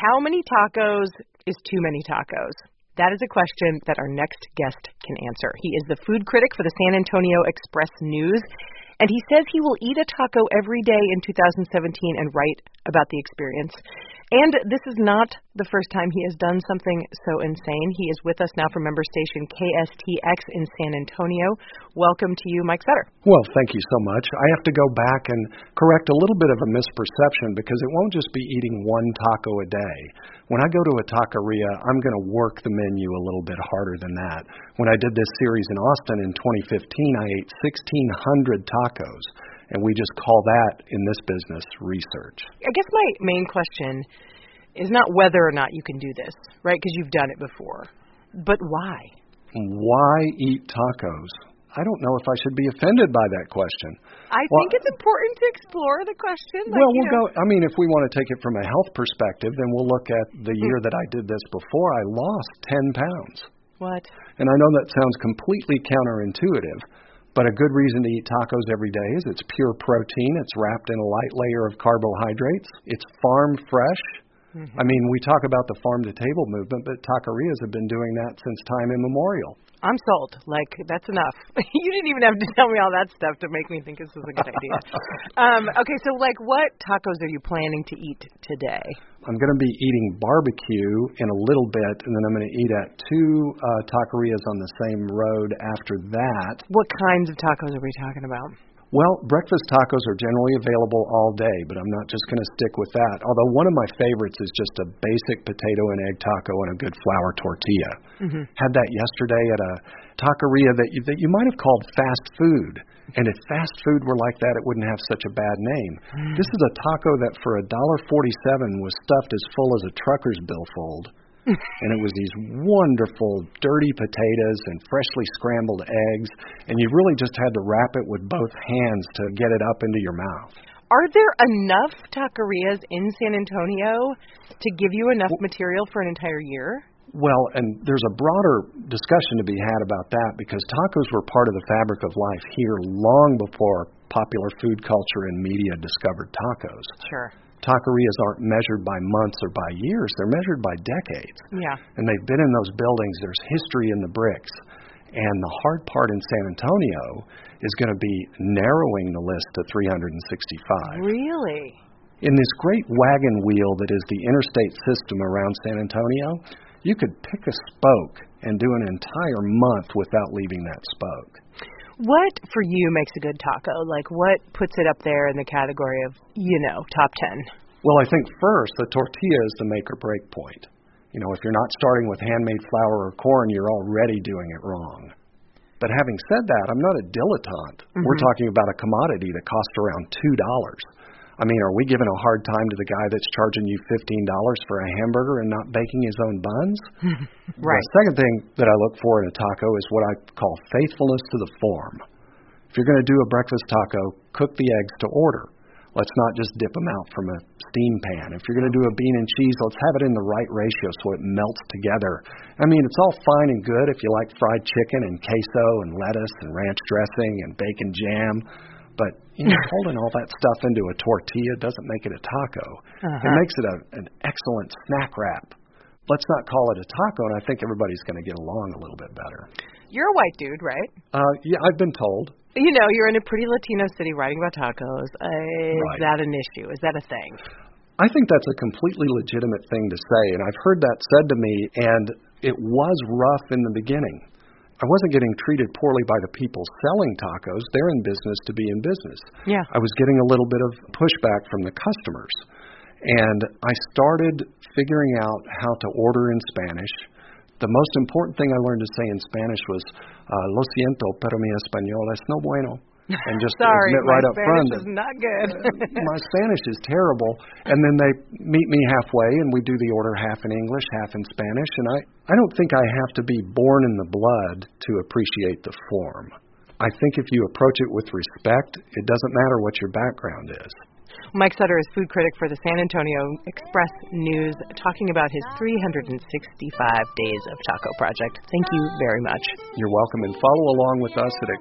How many tacos is too many tacos? That is a question that our next guest can answer. He is the food critic for the San Antonio Express-News, and he says he will eat a taco every day in 2017 and write about the experience. And this is not the first time he has done something so insane. He is with us now from member station KSTX in San Antonio. Welcome to you, Mike Sutter. Well, thank you so much. I have to go back and correct a little bit of a misperception because it won't just be eating one taco a day. When I go to a taqueria, I'm going to work the menu a little bit harder than that. When I did this series in Austin in 2015, I ate 1,600 tacos. And we just call that, in this business, research. I guess my main question is not whether or not you can do this, right? Because you've done it before. But why? Why eat tacos? I don't know if I should be offended by that question. I think it's important to explore the question. If we want to take it from a health perspective, then we'll look at the year that I did this before. I lost 10 pounds. What? And I know that sounds completely counterintuitive. But a good reason to eat tacos every day is it's pure protein. It's wrapped in a light layer of carbohydrates. It's farm fresh. Mm-hmm. I mean, we talk about the farm-to-table movement, but taquerias have been doing that since time immemorial. I'm sold. That's enough. You didn't even have to tell me all that stuff to make me think this was a good idea. Okay, so what tacos are you planning to eat today? I'm going to be eating barbecue in a little bit, and then I'm going to eat at two taquerias on the same road after that. What kinds of tacos are we talking about? Well, breakfast tacos are generally available all day, but I'm not just going to stick with that. Although one of my favorites is just a basic potato and egg taco and a good flour tortilla. Mm-hmm. Had that yesterday at a taqueria that you might have called fast food. And if fast food were like that, it wouldn't have such a bad name. This is a taco that for $1.47 was stuffed as full as a trucker's billfold. And it was these wonderful, dirty potatoes and freshly scrambled eggs. And you really just had to wrap it with both hands to get it up into your mouth. Are there enough taquerias in San Antonio to give you enough material for an entire year? Well, and there's a broader discussion to be had about that because tacos were part of the fabric of life here long before popular food culture and media discovered tacos. Sure. Taquerias aren't measured by months or by years. They're measured by decades. Yeah. And they've been in those buildings. There's history in the bricks. And the hard part in San Antonio is going to be narrowing the list to 365. Really? In this great wagon wheel that is the interstate system around San Antonio, you could pick a spoke and do an entire month without leaving that spoke. What, for you, makes a good taco? What puts it up there in the category of, top 10? Well, I think first, the tortilla is the make or break point. If you're not starting with handmade flour or corn, you're already doing it wrong. But having said that, I'm not a dilettante. Mm-hmm. We're talking about a commodity that costs around $2. I mean, are we giving a hard time to the guy that's charging you $15 for a hamburger and not baking his own buns? Right. The second thing that I look for in a taco is what I call faithfulness to the form. If you're going to do a breakfast taco, cook the eggs to order. Let's not just dip them out from a steam pan. If you're going to do a bean and cheese, let's have it in the right ratio so it melts together. I mean, it's all fine and good if you like fried chicken and queso and lettuce and ranch dressing and bacon jam. But holding all that stuff into a tortilla doesn't make it a taco. Uh-huh. It makes it an excellent snack wrap. Let's not call it a taco, and I think everybody's going to get along a little bit better. You're a white dude, right? Yeah, I've been told. You're in a pretty Latino city writing about tacos. Is that an issue? Is that a thing? I think that's a completely legitimate thing to say, and I've heard that said to me, and it was rough in the beginning. I wasn't getting treated poorly by the people selling tacos. They're in business to be in business. Yeah. I was getting a little bit of pushback from the customers. And I started figuring out how to order in Spanish. The most important thing I learned to say in Spanish was, lo siento, pero mi español es no bueno. And just Sorry, admit right up front that is not good. My Spanish is terrible. And then they meet me halfway, and we do the order half in English, half in Spanish. And I don't think I have to be born in the blood to appreciate the form. I think if you approach it with respect, it doesn't matter what your background is. Mike Sutter is food critic for the San Antonio Express-News, talking about his 365 Days of Taco project. Thank you very much. You're welcome, and follow along with us at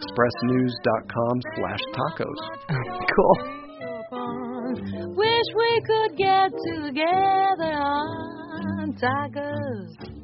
expressnews.com/tacos. Cool. Wish we could get together. sagas